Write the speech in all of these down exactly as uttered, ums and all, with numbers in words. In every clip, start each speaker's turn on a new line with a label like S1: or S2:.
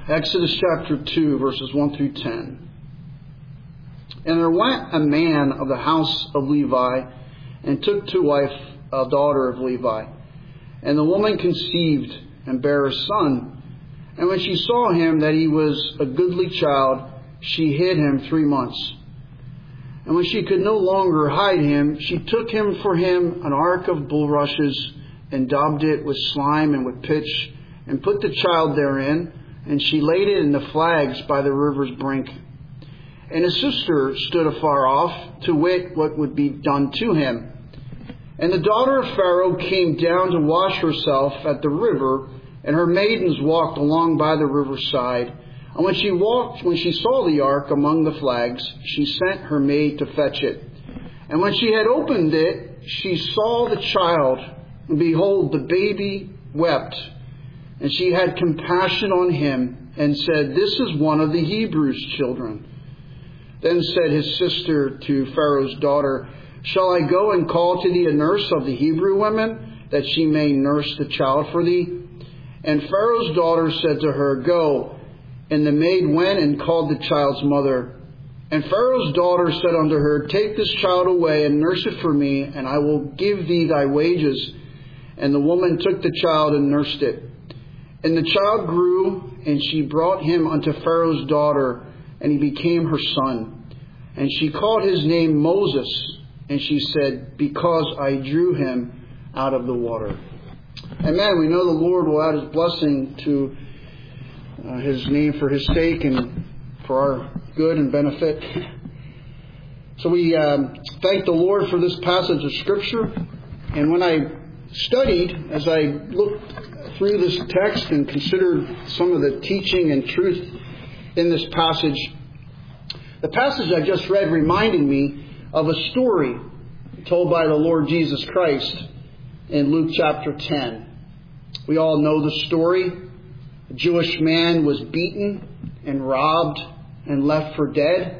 S1: Exodus chapter two, verses one through ten. And there went a man of the house of Levi, and took to wife a daughter of Levi. And the woman conceived, and bare a son. And when she saw him that he was a goodly child, she hid him three months. And when she could no longer hide him, she took him for him an ark of bulrushes, and daubed it with slime and with pitch, and put the child therein, and she laid it in the flags by the river's brink. And his sister stood afar off, to wit what would be done to him. And the daughter of Pharaoh came down to wash herself at the river, and her maidens walked along by the riverside. And when she walked, when she saw the ark among the flags, she sent her maid to fetch it. And when she had opened it, she saw the child, and behold, the baby wept. And she had compassion on him, and said, This is one of the Hebrews' children. Then said his sister to Pharaoh's daughter, Shall I go and call to thee a nurse of the Hebrew women, that she may nurse the child for thee? And Pharaoh's daughter said to her, Go. And the maid went and called the child's mother. And Pharaoh's daughter said unto her, Take this child away and nurse it for me, and I will give thee thy wages. And the woman took the child and nursed it. And the child grew, and she brought him unto Pharaoh's daughter, and he became her son. And she called his name Moses, and she said, Because I drew him out of the water. Amen. We know the Lord will add his blessing to uh, his name for his sake and for our good and benefit. So we um, thank the Lord for this passage of Scripture. And when I studied, as I looked through this text and considered some of the teaching and truth in this passage, the passage I just read reminded me of a story told by the Lord Jesus Christ in Luke chapter ten. We all know the story. A Jewish man was beaten and robbed and left for dead.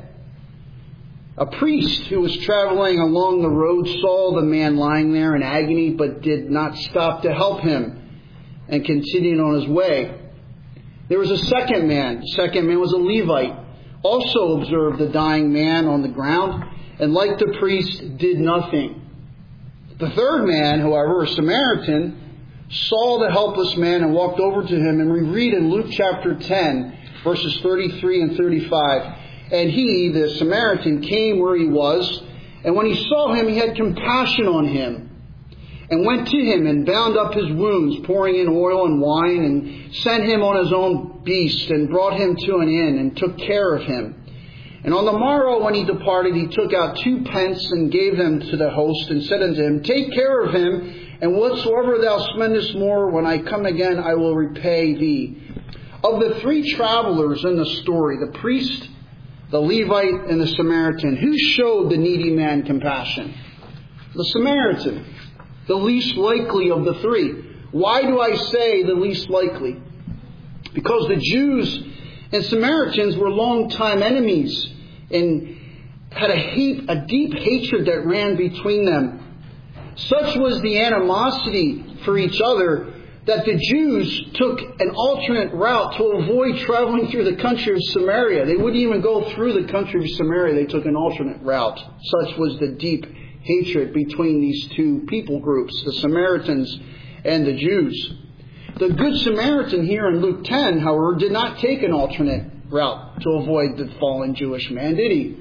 S1: A priest who was traveling along the road saw the man lying there in agony, but did not stop to help him, and continued on his way. There was a second man. The second man was a Levite. Also observed the dying man on the ground, and like the priest, did nothing. The third man, however, a Samaritan, saw the helpless man and walked over to him. And we read in Luke chapter ten, verses thirty-three and thirty-five, And he, the Samaritan, came where he was, and when he saw him, he had compassion on him, and went to him and bound up his wounds, pouring in oil and wine, and sent him on his own beast, and brought him to an inn, and took care of him. And on the morrow when he departed, he took out two pence, and gave them to the host, and said unto him, Take care of him, and whatsoever thou spendest more, when I come again, I will repay thee. Of the three travelers in the story, the priest, the Levite, and the Samaritan, who showed the needy man compassion? The Samaritan, the least likely of the three. Why do I say the least likely? Because the Jews and Samaritans were longtime enemies and had a, heap, a deep hatred that ran between them. Such was the animosity for each other that the Jews took an alternate route to avoid traveling through the country of Samaria. They wouldn't even go through the country of Samaria. They took an alternate route. Such was the deep hatred between these two people groups, the Samaritans and the Jews. The Good Samaritan here in Luke ten, however, did not take an alternate route to avoid the fallen Jewish man, did he?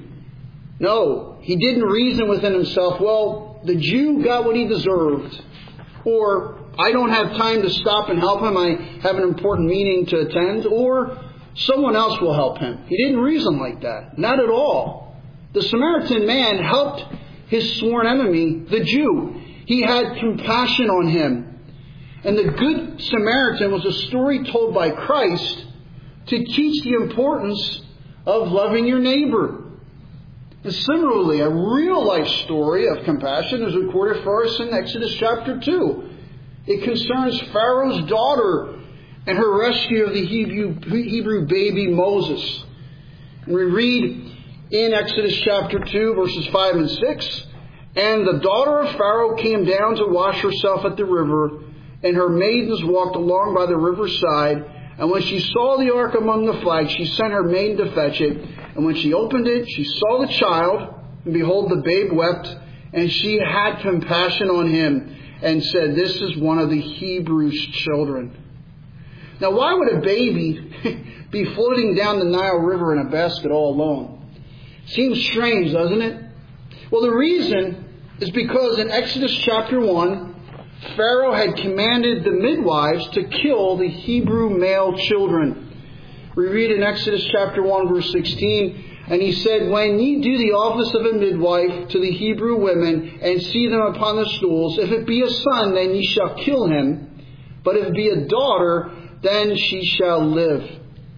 S1: No, he didn't reason within himself, well, the Jew got what he deserved. Or, I don't have time to stop and help him. I have an important meeting to attend. Or, someone else will help him. He didn't reason like that. Not at all. The Samaritan man helped his sworn enemy, the Jew. He had compassion on him. And the Good Samaritan was a story told by Christ to teach the importance of loving your neighbor. And similarly, a real-life story of compassion is recorded for us in Exodus chapter two. It concerns Pharaoh's daughter and her rescue of the Hebrew, Hebrew baby Moses. And we read in Exodus chapter two, verses five and six, And the daughter of Pharaoh came down to wash herself at the river, and her maidens walked along by the riverside. And when she saw the ark among the flags, she sent her maiden to fetch it. And when she opened it, she saw the child, and behold, the babe wept. And she had compassion on him, and said, "This is one of the Hebrews' children." Now, why would a baby be floating down the Nile River in a basket all alone? Seems strange, doesn't it? Well, the reason is because in Exodus chapter one, Pharaoh had commanded the midwives to kill the Hebrew male children. We read in Exodus chapter one, verse sixteen, and he said, "When ye do the office of a midwife to the Hebrew women, and see them upon the stools, if it be a son, then ye shall kill him. But if it be a daughter, then she shall live."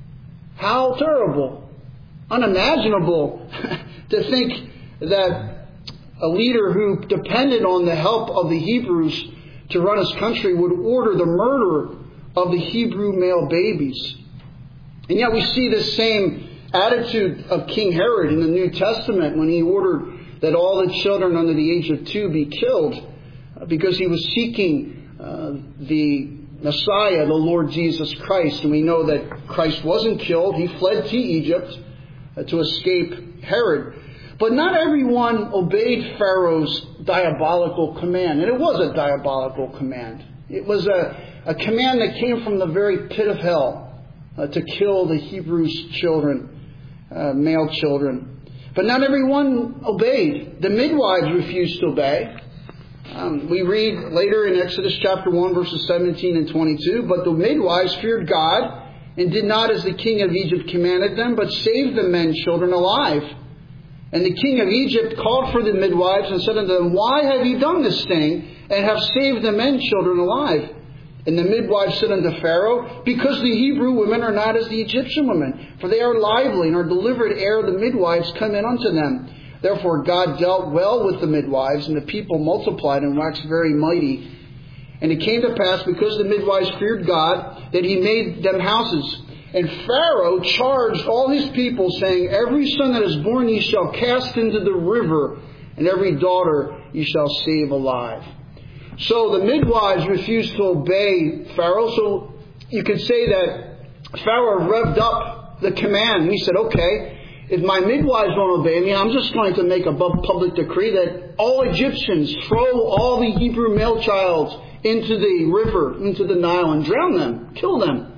S1: How terrible, unimaginable to think that a leader who depended on the help of the Hebrews to run his country would order the murder of the Hebrew male babies. And yet we see this same attitude of King Herod in the New Testament when he ordered that all the children under the age of two be killed because he was seeking uh, the Messiah, the Lord Jesus Christ. And we know that Christ wasn't killed. He fled to Egypt uh, to escape Herod. But not everyone obeyed Pharaoh's diabolical command. And it was a diabolical command. It was a, a command that came from the very pit of hell uh, to kill the Hebrews' children, uh, male children. But not everyone obeyed. The midwives refused to obey. Um, we read later in Exodus chapter one, verses seventeen and twenty-two, "But the midwives feared God and did not as the king of Egypt commanded them, but saved the men children alive. And the king of Egypt called for the midwives and said unto them, Why have ye done this thing, and have saved the men children alive? And the midwives said unto Pharaoh, Because the Hebrew women are not as the Egyptian women, for they are lively and are delivered ere the midwives come in unto them. Therefore God dealt well with the midwives, and the people multiplied and waxed very mighty. And it came to pass, because the midwives feared God, that he made them houses. And Pharaoh charged all his people, saying, Every son that is born ye shall cast into the river, and every daughter ye shall save alive." So the midwives refused to obey Pharaoh. So you could say that Pharaoh revved up the command. He said, okay, if my midwives won't obey me, I'm just going to make a public decree that all Egyptians throw all the Hebrew male child into the river, into the Nile, and drown them, kill them.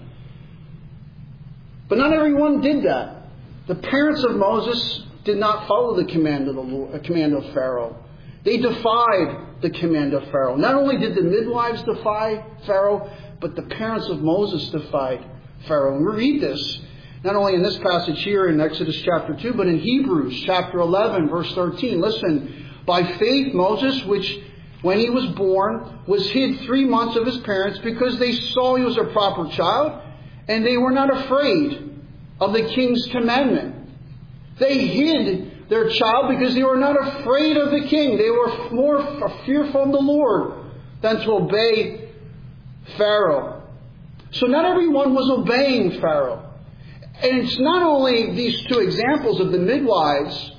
S1: But not everyone did that. The parents of Moses did not follow the command of the Lord, the command of Pharaoh. They defied the command of Pharaoh. Not only did the midwives defy Pharaoh, but the parents of Moses defied Pharaoh. And we read this not only in this passage here in Exodus chapter two, but in Hebrews chapter eleven, verse thirteen. Listen, "By faith Moses, which when he was born, was hid three months of his parents, because they saw he was a proper child, and they were not afraid of the king's commandment." They hid their child because they were not afraid of the king. They were more fearful of the Lord than to obey Pharaoh. So not everyone was obeying Pharaoh. And it's not only these two examples of the midwives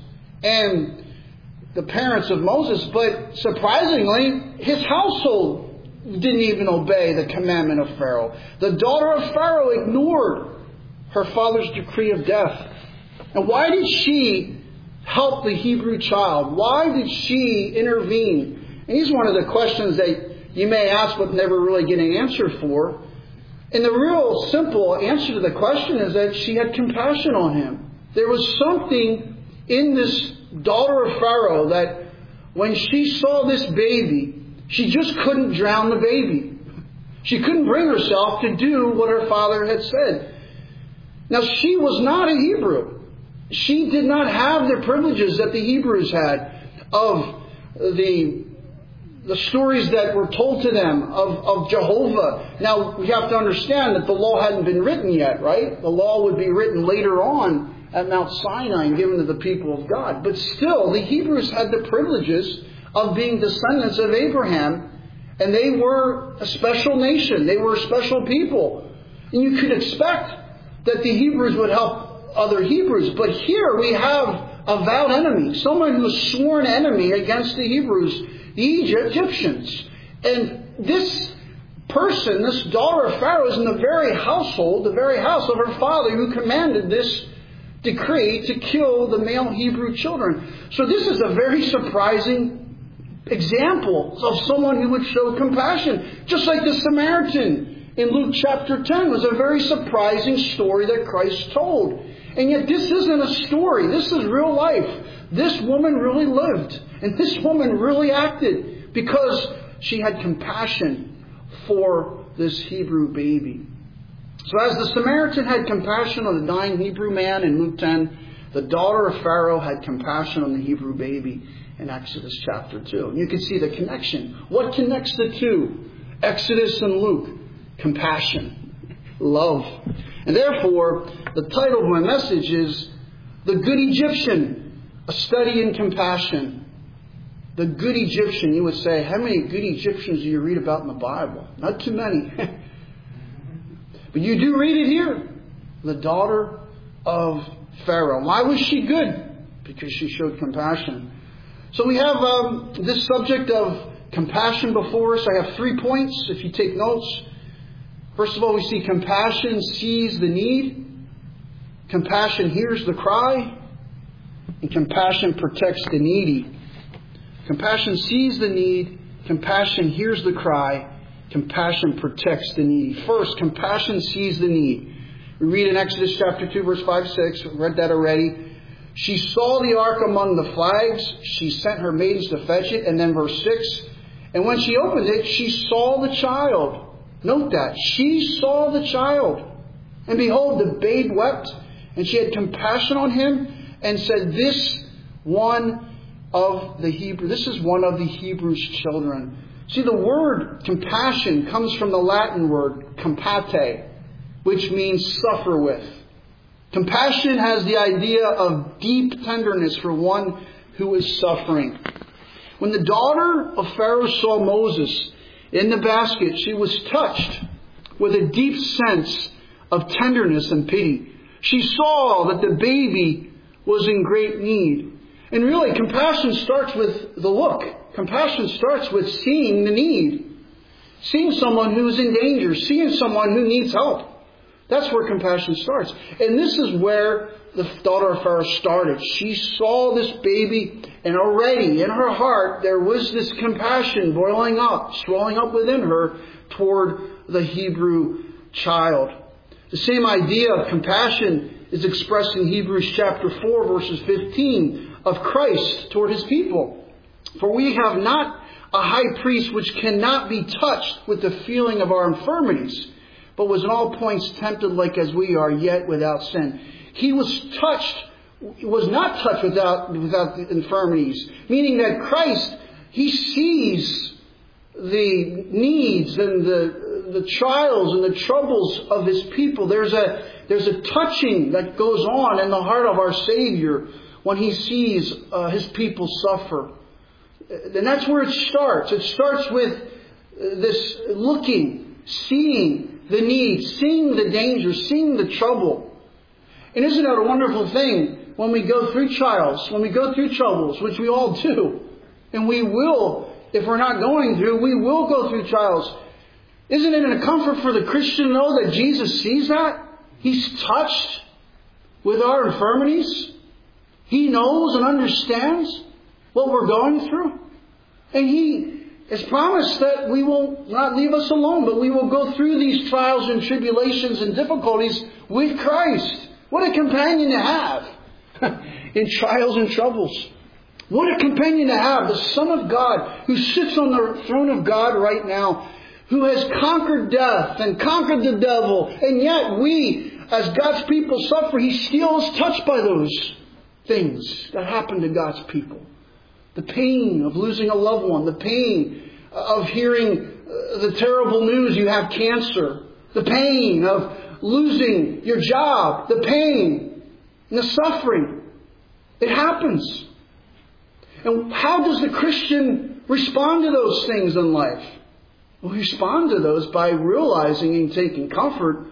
S1: and the parents of Moses, but surprisingly, his household didn't even obey the commandment of Pharaoh. The daughter of Pharaoh ignored her father's decree of death. And why did she help the Hebrew child? Why did she intervene? And here's one of the questions that you may ask but never really get an answer for. And the real simple answer to the question is that she had compassion on him. There was something in this daughter of Pharaoh that when she saw this baby, she just couldn't drown the baby. She couldn't bring herself to do what her father had said. Now, she was not a Hebrew. She did not have the privileges that the Hebrews had of the, the stories that were told to them of, of Jehovah. Now, we have to understand that the law hadn't been written yet, right? The law would be written later on at Mount Sinai and given to the people of God. But still, the Hebrews had the privileges of being descendants of Abraham, and they were a special nation. They were a special people. And you could expect that the Hebrews would help other Hebrews. But here we have a vowed enemy, someone who is sworn enemy against the Hebrews, the Egyptians. And this person, this daughter of Pharaoh, is in the very household, the very house of her father who commanded this decree to kill the male Hebrew children. So this is a very surprising example of someone who would show compassion. Just like the Samaritan in Luke chapter ten was a very surprising story that Christ told. And yet this isn't a story. This is real life. This woman really lived. And this woman really acted because she had compassion for this Hebrew baby. So as the Samaritan had compassion on the dying Hebrew man in Luke ten, the daughter of Pharaoh had compassion on the Hebrew baby in Exodus chapter two. And you can see the connection. What connects the two? Exodus and Luke. Compassion. Love. And therefore, the title of my message is The Good Egyptian, a study in compassion. The good Egyptian. You would say, how many good Egyptians do you read about in the Bible? Not too many. But you do read it here. The daughter of Pharaoh. Why was she good? Because she showed compassion. So we have um, this subject of compassion before us. I have three points if you take notes. First of all, we see compassion sees the need. Compassion hears the cry. And compassion protects the needy. Compassion sees the need. Compassion hears the cry. Compassion protects the needy. First, compassion sees the need. We read in Exodus chapter two, verse five, six. We read that already. She saw the ark among the flags. She sent her maidens to fetch it. And then verse six. And when she opened it, she saw the child. Note that. She saw the child. And behold, the babe wept. And she had compassion on him and said, This one of the Hebrew, this is one of the Hebrews' children. See, the word compassion comes from the Latin word compate, which means suffer with. Compassion has the idea of deep tenderness for one who is suffering. When the daughter of Pharaoh saw Moses in the basket, she was touched with a deep sense of tenderness and pity. She saw that the baby was in great need. And really, compassion starts with the look. Compassion starts with seeing the need. Seeing someone who is in danger. Seeing someone who needs help. That's where compassion starts. And this is where the daughter of Pharaoh started. She saw this baby, and already in her heart there was this compassion boiling up, swelling up within her toward the Hebrew child. The same idea of compassion is expressed in Hebrews chapter four, verses fifteen, of Christ toward His people. For we have not a high priest which cannot be touched with the feeling of our infirmities, but was in all points tempted like as we are, yet without sin. He was touched, was not touched without, without the infirmities. Meaning that Christ, He sees the needs and the, the trials and the troubles of His people. There's a, there's a touching that goes on in the heart of our Savior when He sees uh, His people suffer. And that's where it starts. It starts with this looking, seeing the need, seeing the danger, seeing the trouble. And isn't that a wonderful thing when we go through trials, when we go through troubles, which we all do. And we will, if we're not going through, we will go through trials. Isn't it a comfort for the Christian to know that Jesus sees that? He's touched with our infirmities. He knows and understands what we're going through. And He has promised that we will not leave us alone, but we will go through these trials and tribulations and difficulties with Christ. What a companion to have in trials and troubles. What a companion to have, the Son of God who sits on the throne of God right now, who has conquered death and conquered the devil. And yet we, as God's people, suffer. He still is touched by those things that happen to God's people. The pain of losing a loved one. The pain of hearing the terrible news you have cancer. The pain of losing your job. The pain and the suffering. It happens. And how does the Christian respond to those things in life? Well, we respond to those by realizing and taking comfort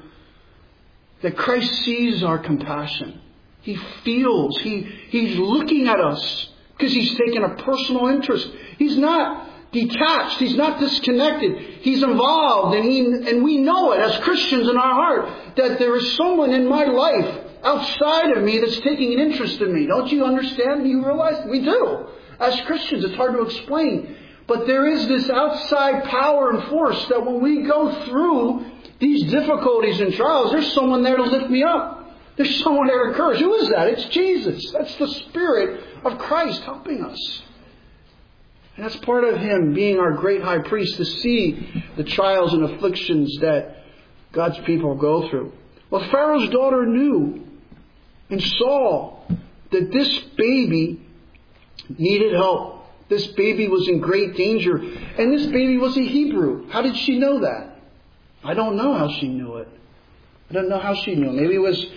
S1: that Christ sees our compassion. He feels. He, he's looking at us because He's taken a personal interest. He's not detached. He's not disconnected. He's involved, and he and we know it as Christians in our heart that there is someone in my life outside of me that's taking an interest in me. Don't you understand? Do you realize? We do. As Christians, it's hard to explain. But there is this outside power and force that when we go through these difficulties and trials, there's someone there to lift me up. There's someone there to encourage. Who is that? It's Jesus. That's the Spirit of Christ helping us. And that's part of Him being our great high priest, to see the trials and afflictions that God's people go through. Well, Pharaoh's daughter knew and saw that this baby needed help. This baby was in great danger. And this baby was a Hebrew. How did she know that? I don't know how she knew it. I don't know how she knew it. Maybe it was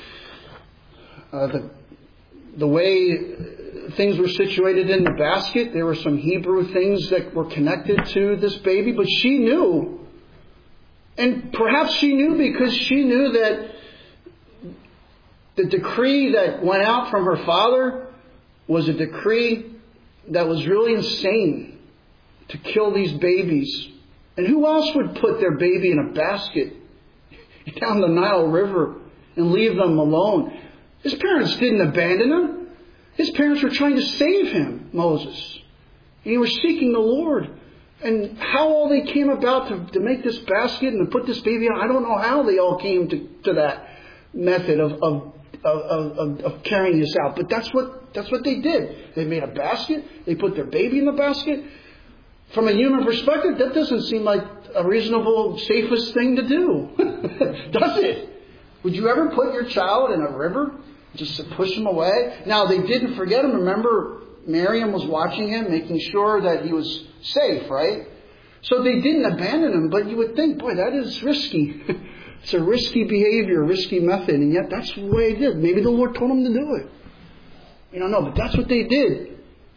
S1: uh, the, the way things were situated in the basket. There were some Hebrew things that were connected to this baby. But she knew. And perhaps she knew because she knew that the decree that went out from her father was a decree that was really insane, to kill these babies. And who else would put their baby in a basket down the Nile River and leave them alone? His parents didn't abandon him. His parents were trying to save him, Moses. And he was seeking the Lord. And how all they came about to, to make this basket and to put this baby on, I don't know how they all came to, to that method of, of, of, of, of carrying this out. But that's what That's what they did. They made a basket. They put their baby in the basket. From a human perspective, that doesn't seem like a reasonable, safest thing to do. Does it? Would you ever put your child in a river just to push him away? Now, they didn't forget him. Remember, Miriam was watching him, making sure that he was safe, right? So they didn't abandon him. But you would think, boy, that is risky. It's a risky behavior, a risky method. And yet that's the way he did. Maybe the Lord told him to do it. You don't know, but that's what they did.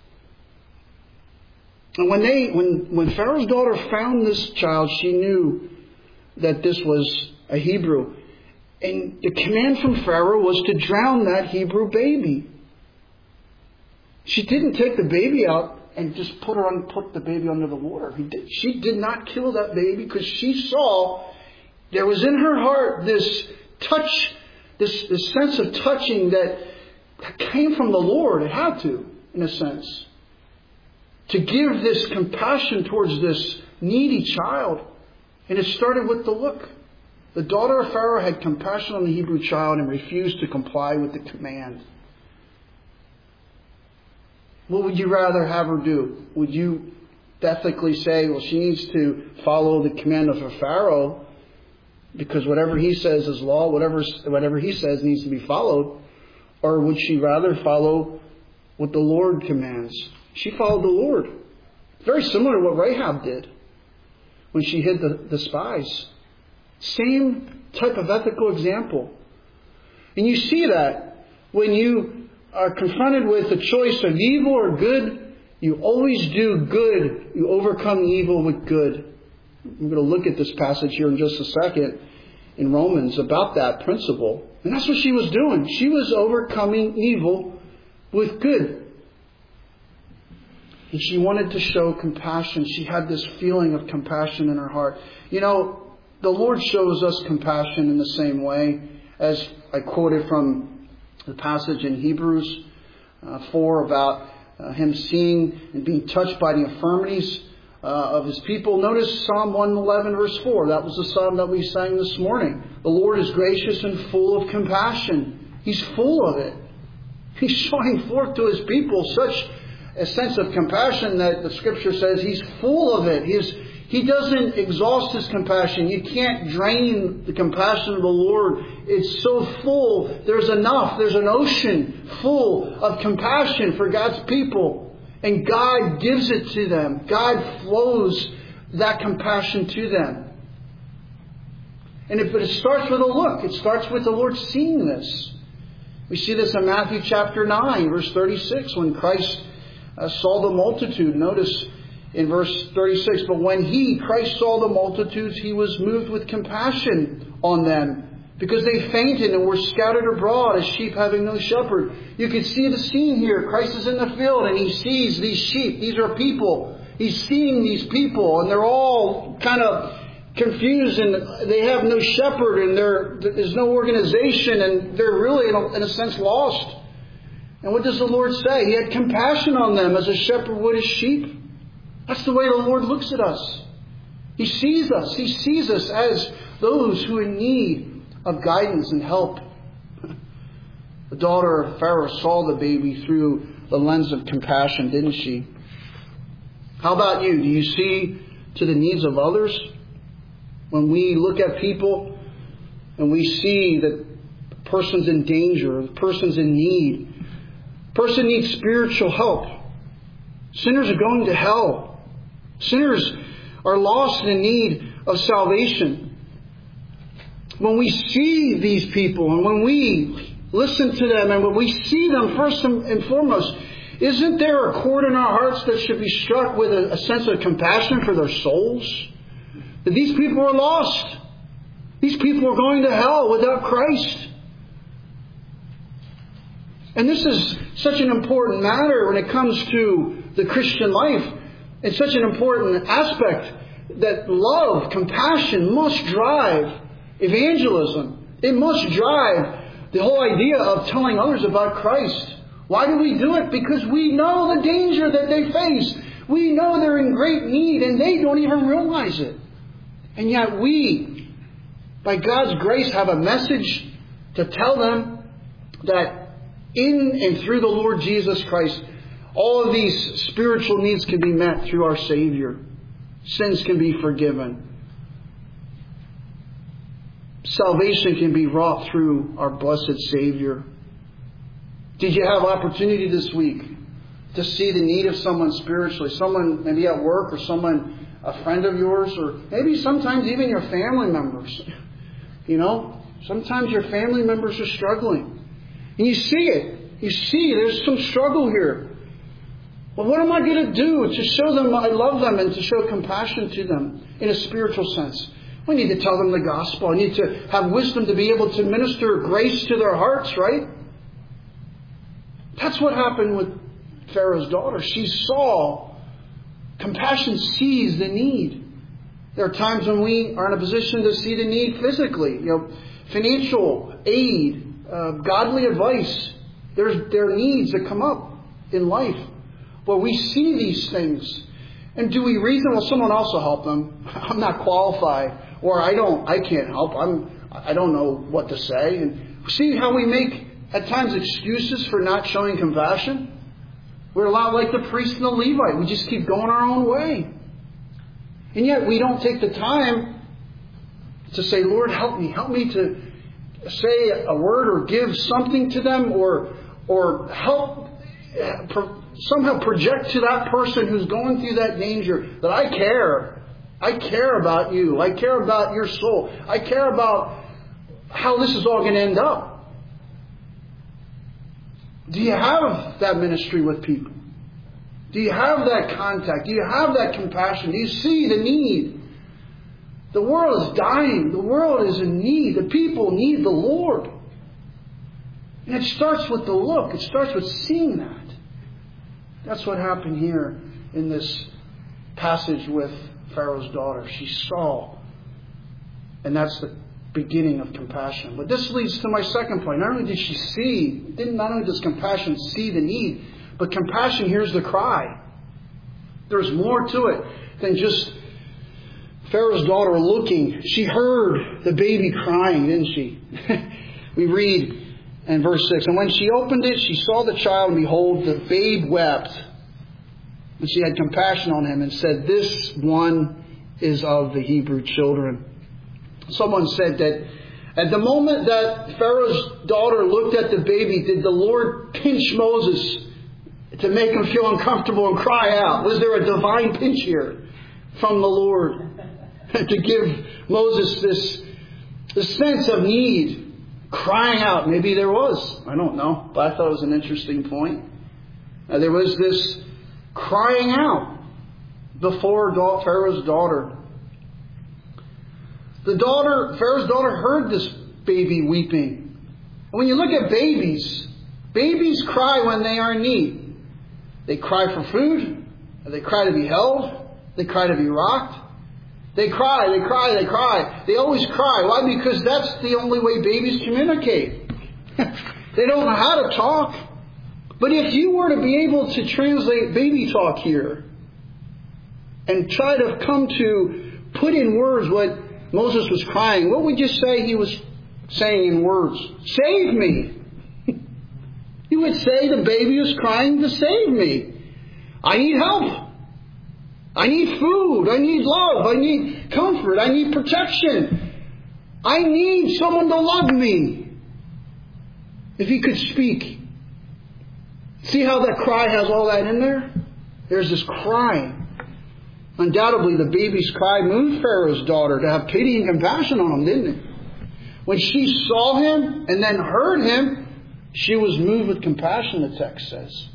S1: And when they, when, when Pharaoh's daughter found this child, she knew that this was a Hebrew. And the command from Pharaoh was to drown that Hebrew baby. She didn't take the baby out and just put her on, put the baby under the water. He did, she did not kill that baby because she saw there was in her heart this touch, this, this sense of touching that came from the Lord. It had to, in a sense, to give this compassion towards this needy child. And it started with the look. The daughter of Pharaoh had compassion on the Hebrew child and refused to comply with the command. What would you rather have her do? Would you ethically say, well, she needs to follow the command of her Pharaoh because whatever he says is law, whatever whatever he says needs to be followed? Or would she rather follow what the Lord commands? She followed the Lord. Very similar to what Rahab did when she hid the, the spies. Same type of ethical example. And you see that when you are confronted with a choice of evil or good, you always do good. You overcome evil with good. We're going to look at this passage here in just a second in Romans about that principle. And that's what she was doing. She was overcoming evil with good. And she wanted to show compassion. She had this feeling of compassion in her heart. You know, the Lord shows us compassion in the same way as I quoted from the passage in Hebrews uh, four about uh, Him seeing and being touched by the infirmities uh, of His people. Notice Psalm one eleven verse four. That was the psalm that we sang this morning. The Lord is gracious and full of compassion. He's full of it. He's showing forth to His people such a sense of compassion that the Scripture says He's full of it. He's, he doesn't exhaust His compassion. You can't drain the compassion of the Lord. It's so full. There's enough. There's an ocean full of compassion for God's people. And God gives it to them. God flows that compassion to them. And if it starts with a look, it starts with the Lord seeing this. We see this in Matthew chapter nine, verse thirty-six, when Christ uh, saw the multitude. Notice in verse thirty-six, but when He, Christ, saw the multitudes, He was moved with compassion on them, because they fainted and were scattered abroad as sheep having no shepherd. You can see the scene here. Christ is in the field and He sees these sheep. These are people. He's seeing these people, and they're all kind of confused, and they have no shepherd, and there there's no organization, and they're really, in a, in a sense, lost. And what does the Lord say? He had compassion on them as a shepherd would his sheep. That's the way the Lord looks at us. He sees us. He sees us as those who are in need of guidance and help. The daughter of Pharaoh saw the baby through the lens of compassion, didn't she? How about you? Do you see to the needs of others? When we look at people and we see that the person's in danger, the person's in need, the person needs spiritual help. Sinners are going to hell. Sinners are lost and in need of salvation. When we see these people and when we listen to them and when we see them first and foremost, isn't there a chord in our hearts that should be struck with a, a sense of compassion for their souls? That these people are lost. These people are going to hell without Christ. And this is such an important matter when it comes to the Christian life. It's such an important aspect that love, compassion must drive evangelism. It must drive the whole idea of telling others about Christ. Why do we do it? Because we know the danger that they face. We know they're in great need and they don't even realize it. And yet we, by God's grace, have a message to tell them that in and through the Lord Jesus Christ, all of these spiritual needs can be met through our Savior. Sins can be forgiven. Salvation can be wrought through our blessed Savior. Did you have opportunity this week to see the need of someone spiritually? Someone maybe at work or someone, a friend of yours, or maybe sometimes even your family members. You know, sometimes your family members are struggling. And you see it. You see there's some struggle here. Well, what am I going to do to show them I love them and to show compassion to them in a spiritual sense? I need to tell them the gospel. I need to have wisdom to be able to minister grace to their hearts, right? That's what happened with Pharaoh's daughter. She saw. Compassion sees the need. There are times when we are in a position to see the need physically. You know, financial aid, uh, godly advice. There's there are needs that come up in life. But we see these things. And do we reason, well, someone else will help them. I'm not qualified. Or I don't, I can't help. I'm, I don't know what to say. And see how we make, at times, excuses for not showing compassion? We're a lot like the priest and the Levite. We just keep going our own way. And yet we don't take the time to say, Lord, help me. Help me to say a word or give something to them or, or help somehow project to that person who's going through that danger that I care. I care about you. I care about your soul. I care about how this is all going to end up. Do you have that ministry with people? Do you have that contact? Do you have that compassion? Do you see the need? The world is dying. The world is in need. The people need the Lord. And it starts with the look. It starts with seeing that. That's what happened here in this passage with Pharaoh's daughter. She saw. And that's the beginning of compassion. But this leads to my second point. Not only did she see, didn't not only does compassion see the need, but compassion hears the cry. There's more to it than just Pharaoh's daughter looking. She heard the baby crying, didn't she? We read in verse six, and when she opened it, she saw the child, and behold, the babe wept. And she had compassion on him and said, this one is of the Hebrew children. Someone said that at the moment that Pharaoh's daughter looked at the baby, did the Lord pinch Moses to make him feel uncomfortable and cry out? Was there a divine pinch here from the Lord to give Moses this, this sense of need? Crying out. Maybe there was. I don't know. But I thought it was an interesting point. Uh, there was this crying out before Pharaoh's daughter. The daughter, Pharaoh's daughter heard this baby weeping. And when you look at babies, babies cry when they are in need. They cry for food. They cry to be held. They cry to be rocked. They cry, they cry, they cry. They always cry. Why? Because that's the only way babies communicate. They don't know how to talk. But if you were to be able to translate baby talk here and try to come to put in words what Moses was crying, what would you say he was saying in words? Save me. You would say the baby was crying to save me. I need help. I need food. I need love. I need comfort. I need protection. I need someone to love me. If he could speak. See how that cry has all that in there? There's this cry. Undoubtedly, the baby's cry moved Pharaoh's daughter to have pity and compassion on him, didn't it? When she saw him and then heard him, she was moved with compassion, the text says.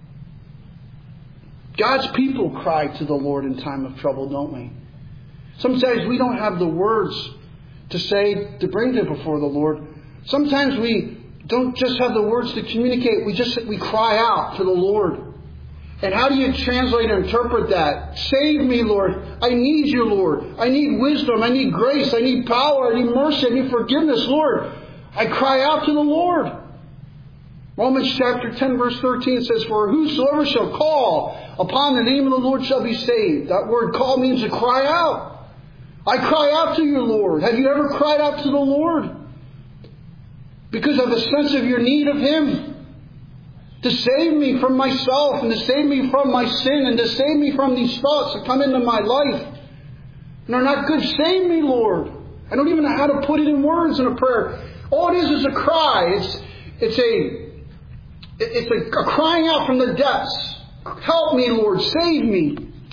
S1: God's people cry to the Lord in time of trouble, don't we? Sometimes we don't have the words to say, to bring them before the Lord. Sometimes we don't just have the words to communicate. We just we cry out to the Lord. And how do you translate and interpret that? Save me, Lord. I need you, Lord. I need wisdom. I need grace. I need power. I need mercy. I need forgiveness, Lord. I cry out to the Lord. Romans chapter ten verse thirteen says, for whosoever shall call upon the name of the Lord shall be saved. That word call means to cry out. I cry out to you, Lord. Have you ever cried out to the Lord? Because of the sense of your need of Him. To save me from myself and to save me from my sin and to save me from these thoughts that come into my life. And are not good. Save me, Lord. I don't even know how to put it in words in a prayer. All it is is a cry. It's, it's a... It's a, a crying out from the depths. Help me, Lord. Save me.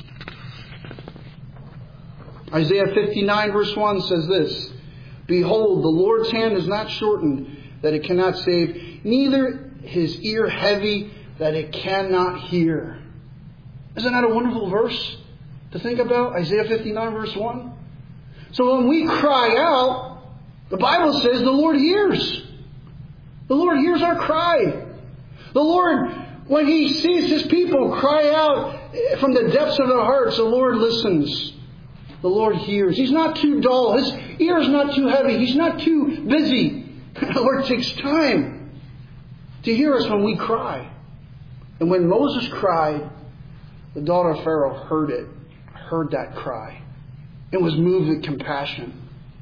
S1: Isaiah fifty-nine verse one says this. Behold, the Lord's hand is not shortened that it cannot save, neither His ear heavy that it cannot hear. Isn't that a wonderful verse to think about? Isaiah fifty-nine verse one. So when we cry out, the Bible says the Lord hears. The Lord hears our cry. The Lord, when He sees His people cry out from the depths of their hearts, the Lord listens. The Lord hears. He's not too dull. His ear is not too heavy. He's not too busy. The Lord takes time to hear us when we cry. And when Moses cried, the daughter of Pharaoh heard it, heard that cry, and was moved with compassion.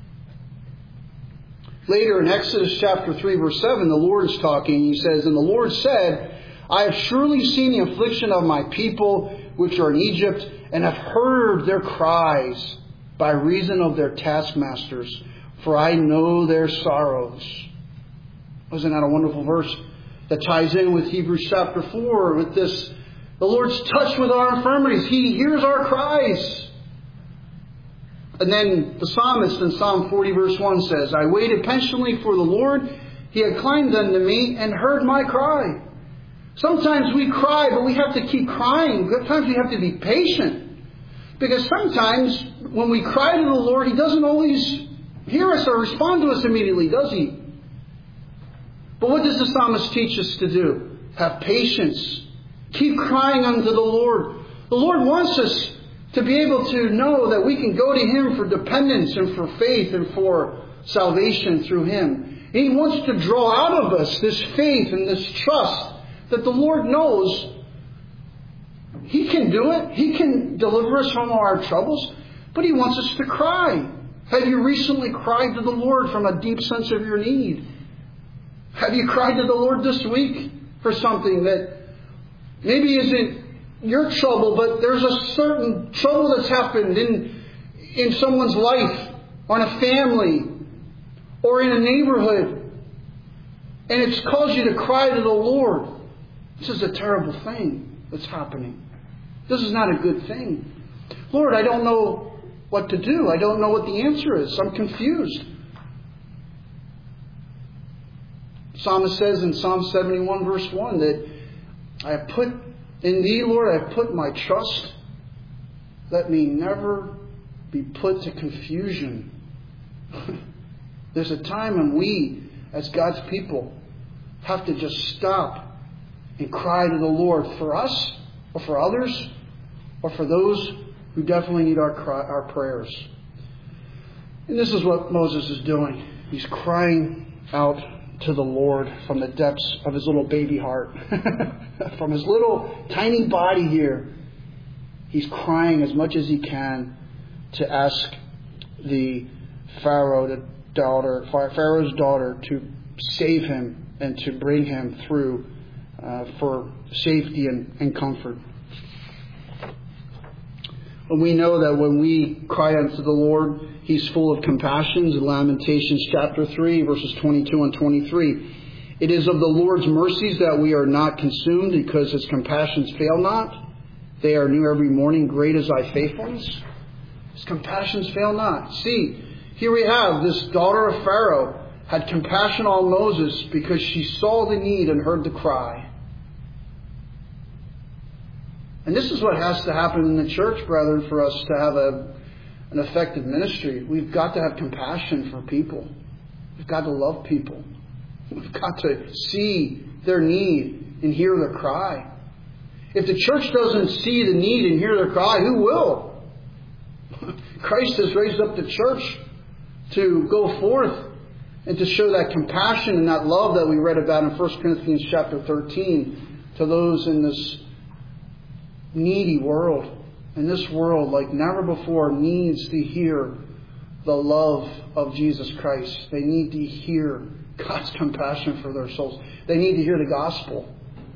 S1: Later in Exodus chapter three verse seven, the Lord is talking. He says, and the Lord said, I have surely seen the affliction of my people which are in Egypt, and have heard their cries by reason of their taskmasters, for I know their sorrows. Wasn't that a wonderful verse that ties in with Hebrews chapter four with this? The Lord's touched with our infirmities. He hears our cries. And then the psalmist in Psalm forty verse one says, I waited patiently for the Lord. He had climbed unto me and heard my cry. Sometimes we cry, but we have to keep crying. Sometimes we have to be patient. Because sometimes when we cry to the Lord, He doesn't always hear us or respond to us immediately, does He? But what does the psalmist teach us to do? Have patience. Keep crying unto the Lord. The Lord wants us to be able to know that we can go to Him for dependence and for faith and for salvation through Him. And He wants to draw out of us this faith and this trust that the Lord knows He can do it. He can deliver us from our troubles. But He wants us to cry. Have you recently cried to the Lord from a deep sense of your need? Have you cried to the Lord this week for something that maybe isn't your trouble, but there's a certain trouble that's happened in, in someone's life, or in a family, or in a neighborhood, and it's caused you to cry to the Lord? This is a terrible thing that's happening. This is not a good thing. Lord, I don't know what to do. I don't know what the answer is. I'm confused. The psalmist says in Psalm seventy-one verse one that I have put in Thee, Lord, I have put my trust. Let me never be put to confusion. There's a time when we, as God's people, have to just stop and cry to the Lord for us or for others, or for those who definitely need our cry, our prayers. And this is what Moses is doing. He's crying out to the Lord from the depths of his little baby heart. From his little tiny body here. He's crying as much as he can to ask the Pharaoh, the daughter, Pharaoh's daughter, to save him and to bring him through uh, for safety and, and comfort. And we know that when we cry unto the Lord, He's full of compassions. In Lamentations chapter three, verses twenty-two and twenty-three. It is of the Lord's mercies that we are not consumed, because His compassions fail not. They are new every morning. Great is thy faithfulness. His compassions fail not. See, here we have this daughter of Pharaoh had compassion on Moses because she saw the need and heard the cry. And this is what has to happen in the church, brethren, for us to have a, an effective ministry. We've got to have compassion for people. We've got to love people. We've got to see their need and hear their cry. If the church doesn't see the need and hear their cry, who will? Christ has raised up the church to go forth and to show that compassion and that love that we read about in First Corinthians chapter thirteen to those in this needy world. And this world, like never before, needs to hear the love of Jesus Christ. They need to hear God's compassion for their souls. They need to hear the gospel.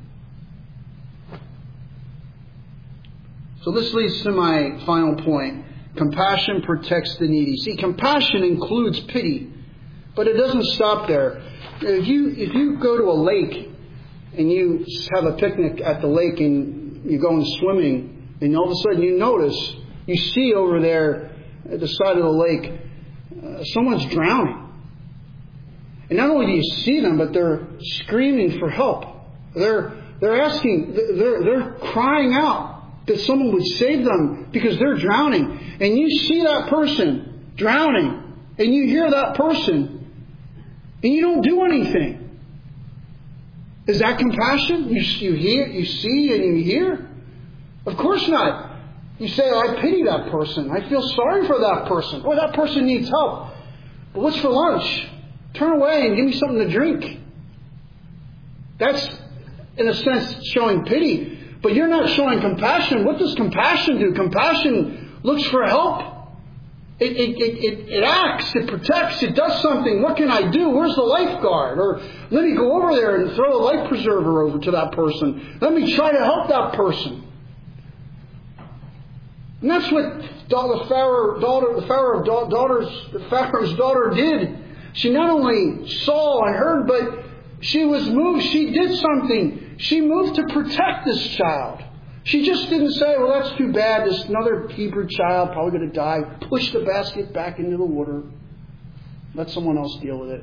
S1: So this leads to my final point. Compassion protects the needy. See, compassion includes pity, but it doesn't stop there. If you if you go to a lake and you have a picnic at the lake and you're going swimming, and all of a sudden you notice, you see over there at the side of the lake, uh, someone's drowning. And not only do you see them, but they're screaming for help. They're they're asking, they're they're crying out that someone would save them because they're drowning. And you see that person drowning, and you hear that person, and you don't do anything. Is that compassion? You, you hear, you see, and you hear? Of course not. You say, oh, I pity that person. I feel sorry for that person. Boy, that person needs help. But what's for lunch? Turn away and give me something to drink. That's, in a sense, showing pity. But you're not showing compassion. What does compassion do? Compassion looks for help. It, it, it, it, it acts. It protects. It does something. What can I do? Where's the lifeguard? Or let me go over there and throw a life preserver over to that person. Let me try to help that person. And that's what the Pharaoh daughter, the Pharaoh daughters, the Pharaoh's daughter did. She not only saw and heard, but she was moved. She did something. She moved to protect this child. She just didn't say, well, that's too bad. This another Hebrew child probably going to die. Push the basket back into the water. Let someone else deal with it.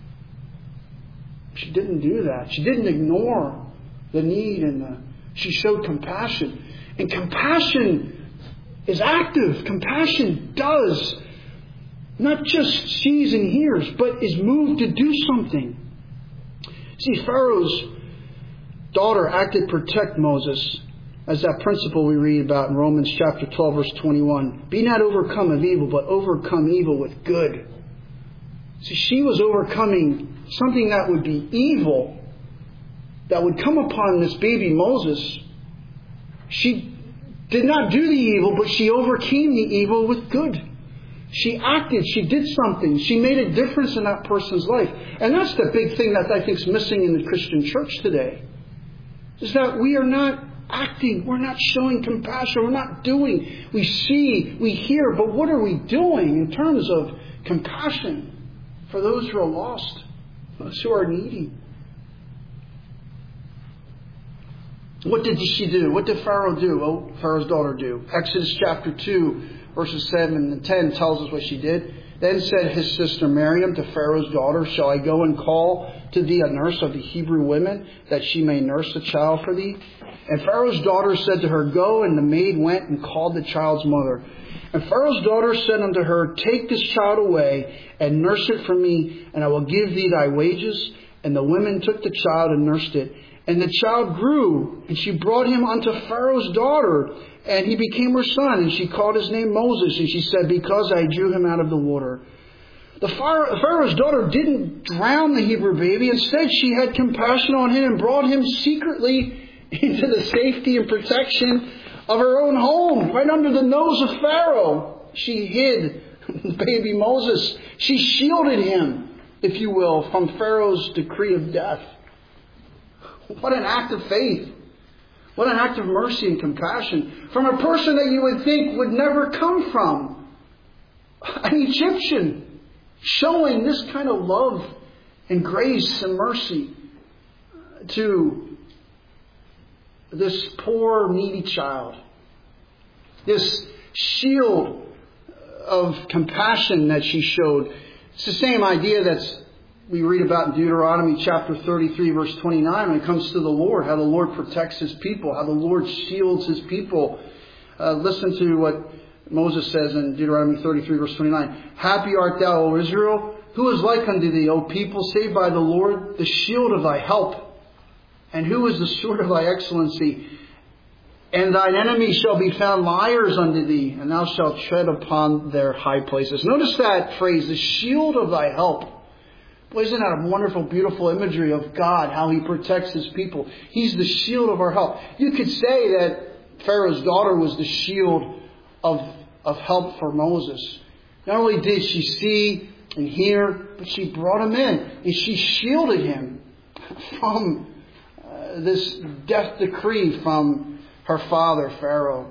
S1: She didn't do that. She didn't ignore the need, and the, she showed compassion. And compassion is active. Compassion does not just sees and hears, but is moved to do something. See, Pharaoh's daughter acted to protect Moses, as that principle we read about in Romans chapter twelve, verse twenty-one. Be not overcome of evil, but overcome evil with good. See, she was overcoming something that would be evil, that would come upon this baby Moses. She did not do the evil, but she overcame the evil with good. She acted. She did something. She made a difference in that person's life. And that's the big thing that I think is missing in the Christian church today. Is that we are not acting. We're not showing compassion. We're not doing. We see, we hear, but what are we doing in terms of compassion for those who are lost, those who are needy? What did she do? What did Pharaoh do? Oh, Pharaoh's daughter do. Exodus chapter two, verses seven and ten tells us what she did. Then said his sister Miriam to Pharaoh's daughter, shall I go and call to thee a nurse of the Hebrew women, that she may nurse the child for thee? And Pharaoh's daughter said to her, go. And the maid went and called the child's mother. And Pharaoh's daughter said unto her, take this child away and nurse it for me, and I will give thee thy wages. And the women took the child and nursed it. And the child grew, and she brought him unto Pharaoh's daughter, and he became her son. And she called his name Moses, and she said, because I drew him out of the water. The Pharaoh's daughter didn't drown the Hebrew baby. Instead, she had compassion on him and brought him secretly into the safety and protection of her own home, right under the nose of Pharaoh. She hid the baby Moses. She shielded him, if you will, from Pharaoh's decree of death. What an act of faith. What an act of mercy and compassion from a person that you would think would never come from an Egyptian, showing this kind of love and grace and mercy to this poor, needy child. This shield of compassion that she showed. It's the same idea that's we read about in Deuteronomy chapter thirty-three, verse twenty-nine, when it comes to the Lord, how the Lord protects His people, how the Lord shields His people. Uh, listen to what Moses says in Deuteronomy thirty-three, verse twenty-nine. Happy art thou, O Israel! Who is like unto thee, O people, saved by the Lord, the shield of thy help? And who is the sword of thy excellency? And thine enemies shall be found liars unto thee, and thou shalt tread upon their high places. Notice that phrase, the shield of thy help. Well, isn't that a wonderful, beautiful imagery of God, how He protects His people? He's the shield of our help. You could say that Pharaoh's daughter was the shield of, of help for Moses. Not only did she see and hear, but she brought him in. And she shielded him from uh, this death decree from her father, Pharaoh.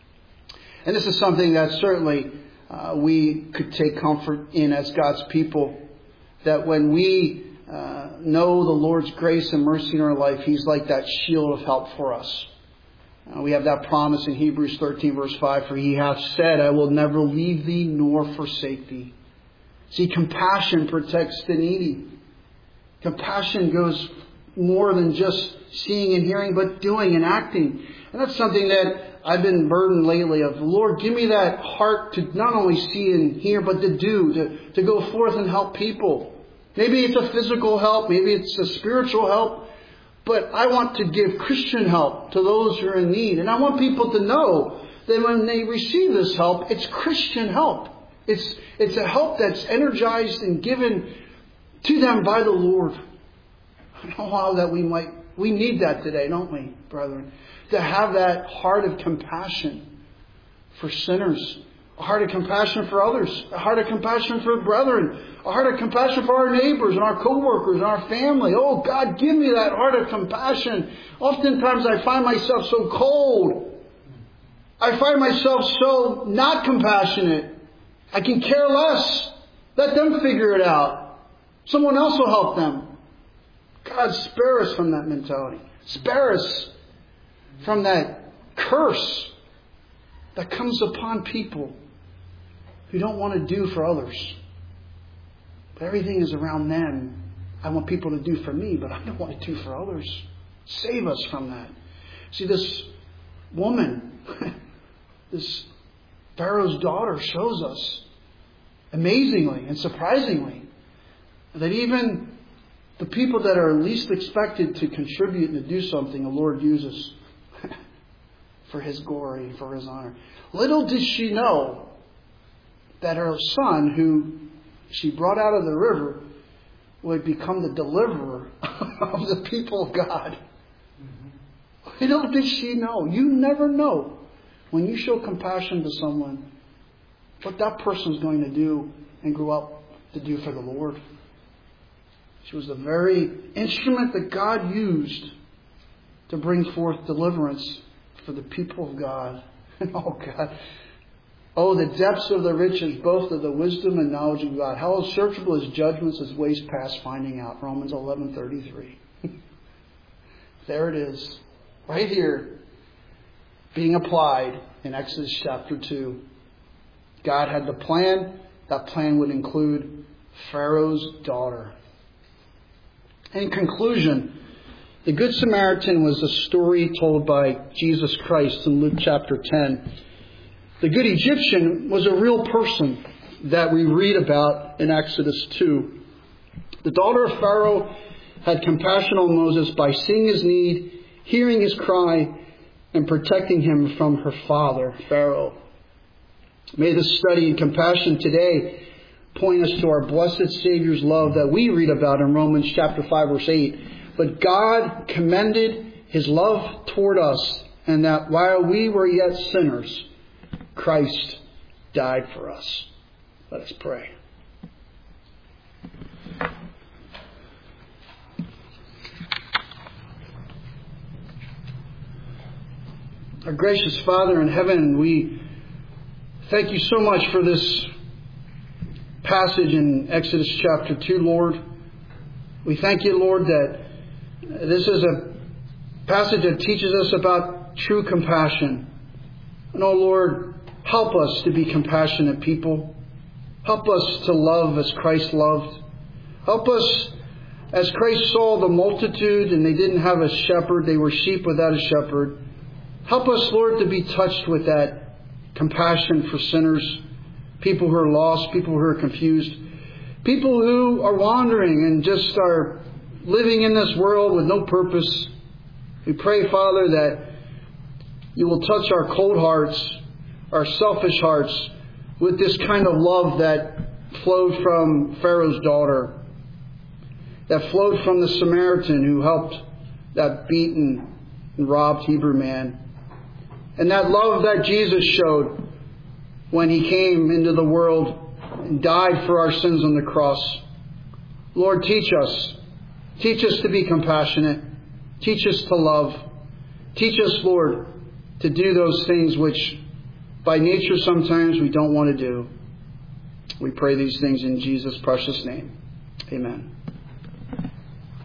S1: And this is something that certainly uh, we could take comfort in as God's people. That when we uh, know the Lord's grace and mercy in our life, He's like that shield of help for us. Uh, we have that promise in Hebrews thirteen, verse five, for He hath said, I will never leave thee nor forsake thee. See, compassion protects the needy. Compassion goes more than just seeing and hearing, but doing and acting. And that's something that I've been burdened lately of. Lord, give me that heart to not only see and hear, but to do, to, to go forth and help people. Maybe it's a physical help, maybe it's a spiritual help, but I want to give Christian help to those who are in need. And I want people to know that when they receive this help, it's Christian help. It's, it's a help that's energized and given to them by the Lord. I know how that we might, we need that today, don't we, brethren? To have that heart of compassion for sinners, a heart of compassion for others, a heart of compassion for brethren, a heart of compassion for our neighbors and our co-workers and our family. Oh, God, give me that heart of compassion. Oftentimes I find myself so cold. I find myself so not compassionate. I can care less. Let them figure it out. Someone else will help them. God, spare us from that mentality. Spare us from that curse that comes upon people who don't want to do for others. But everything is around them. I want people to do for me, but I don't want to do for others. Save us from that. See, this woman, this Pharaoh's daughter, shows us amazingly and surprisingly that even the people that are least expected to contribute and to do something, the Lord uses for His glory, for His honor. Little did she know that her son, who she brought out of the river, would become the deliverer of the people of God. Mm-hmm. Little did she know. You never know when you show compassion to someone what that person is going to do and grow up to do for the Lord. She was the very instrument that God used to bring forth deliverance for the people of God. Oh, God. Oh, the depths of the riches, both of the wisdom and knowledge of God. How unsearchable His judgments, His ways past finding out. Romans eleven thirty-three. There it is. Right here. Being applied in Exodus chapter two. God had the plan. That plan would include Pharaoh's daughter. In conclusion, the Good Samaritan was a story told by Jesus Christ in Luke chapter ten. The Good Egyptian was a real person that we read about in Exodus two. The daughter of Pharaoh had compassion on Moses by seeing his need, hearing his cry, and protecting him from her father, Pharaoh. May this study in compassion today point us to our blessed Savior's love that we read about in Romans chapter five, verse eight. But God commended his love toward us, and that while we were yet sinners, Christ died for us. Let us pray. Our gracious Father in heaven, we thank you so much for this passage in Exodus chapter two, Lord. We thank you, Lord, that this is a passage that teaches us about true compassion. And oh Lord, help us to be compassionate people. Help us to love as Christ loved. Help us as Christ saw the multitude and they didn't have a shepherd. They were sheep without a shepherd. Help us, Lord, to be touched with that compassion for sinners, people who are lost, people who are confused, people who are wandering and just are living in this world with no purpose. We pray, Father, that you will touch our cold hearts, our selfish hearts, with this kind of love that flowed from Pharaoh's daughter, that flowed from the Samaritan who helped that beaten and robbed Hebrew man. And that love that Jesus showed when he came into the world and died for our sins on the cross. Lord, teach us. Teach us to be compassionate. Teach us to love. Teach us, Lord, to do those things which by nature sometimes we don't want to do. We pray these things in Jesus' precious name. Amen.